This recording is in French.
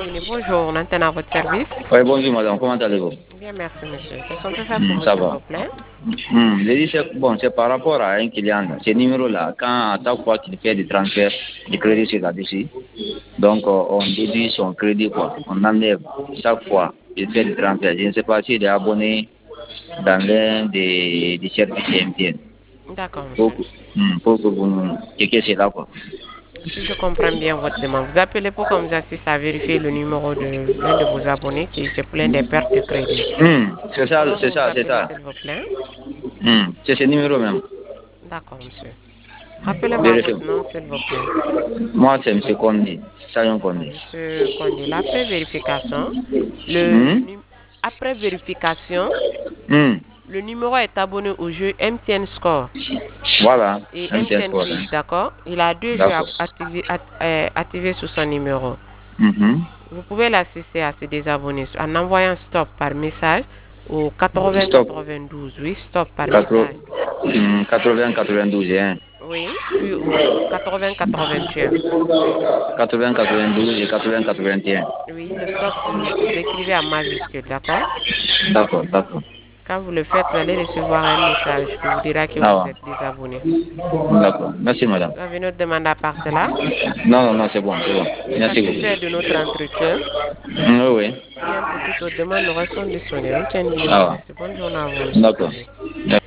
Bienvenue, bonjour, on antenne à votre service. Oui, bonjour madame, comment allez-vous? Bien, merci monsieur. Qu'est-ce qu'on peut faire pour vous, Ça s'il va. vous plaît? J'ai dit, c'est par rapport à un client, ce numéro-là, quand à chaque fois qu'il fait des transferts de crédit sur là-dessus, donc on déduit son crédit, quoi. On enlève chaque fois qu'il fait des transferts. Je ne sais pas s'il est abonné dans l'un des services MTN. D'accord, Pour, monsieur. pour que vous nous checkez cela, quoi. Si je comprends bien votre demande, vous appelez pour qu'on vous assiste à vérifier le numéro de l'un de vos abonnés qui se plaint des pertes de crédit. C'est ça, Comment c'est vous vous ça, c'est appelez, ça. s'il vous plaît? C'est ce numéro même. D'accord, monsieur. Rappelez-moi Vérifiez. votre nom, s'il vous plaît. Moi, c'est M. Kondi, Sayon D'accord, Kondi. monsieur Condé. Le, Hmm? nu- après vérification, Hmm. le numéro est abonné au jeu MTN Score Voilà, et MTN MTN Sport. Quiz, d'accord? Il a deux jeux D'accord. activés sous son numéro. Mhm. Vous pouvez l'assister à se désabonner en envoyant stop par message au 80 Stop. 92. Oui, stop par 80, message. 80-92, hein. Oui, puis au 80 81. 80-92 et 80-81. Oui, le stop, vous écrivez en majuscule, d'accord? D'accord, d'accord. Quand vous le faites, vous allez recevoir un message qui vous dira que vous Ah, êtes désabonné. d'accord. Merci, madame. Vous avez une autre demande à part cela? Non, non, non, c'est bon, c'est bon. Merci Satisfait de beaucoup. notre entretien? Oui, oui. Bien, pour toute autre demande, nous restons disponibles. On tient une ligne Ah, ouverte. Bonne journée à vous, monsieur d'accord. Condé.